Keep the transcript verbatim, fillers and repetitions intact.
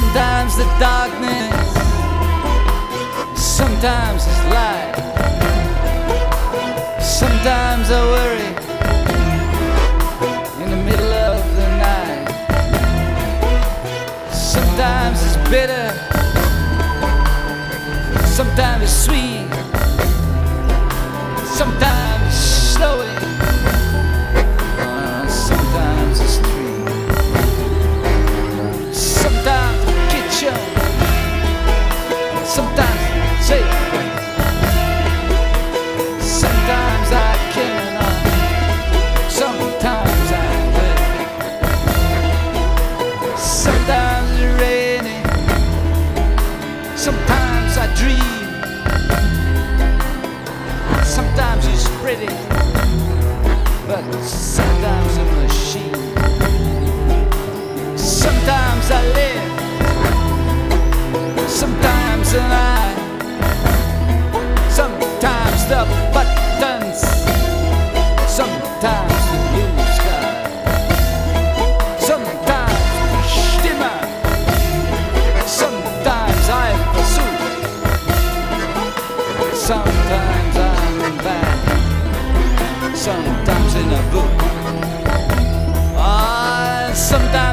Sometimes the darkness, sometimes it's light. Sometimes I worry in the middle of the night. Sometimes it's bitter, sometimes it's sweet, sometimes it's snowy, uh, sometimes it's tree. Sometimes the kitchen, sometimes it's safe. Sometimes I cannot, sometimes I will. Sometimes it's raining, sometimes I dream. Sometimes it's pretty, but sometimes a machine. Sometimes I live, sometimes I lie. Sometimes the buttons, sometimes the blue sky, sometimes the Stimme, sometimes I versuch, sometimes I'm back, sometimes in a book, ah, sometimes